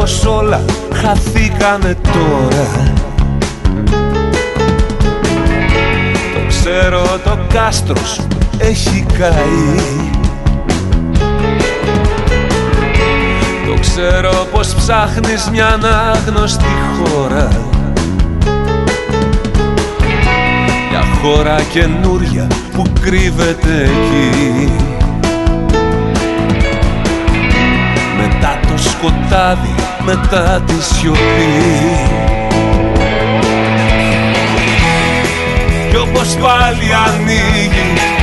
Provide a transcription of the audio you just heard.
πως όλα χαθήκανε τώρα. Το ξέρω, το κάστρο σου έχει καεί. Το ξέρω πως ψάχνεις μια ανάγνωστη χώρα, μια χώρα καινούρια που κρύβεται εκεί. Μετά το σκοτάδι, μετά τη σιωπή. Κι όπως πάλι ανοίγει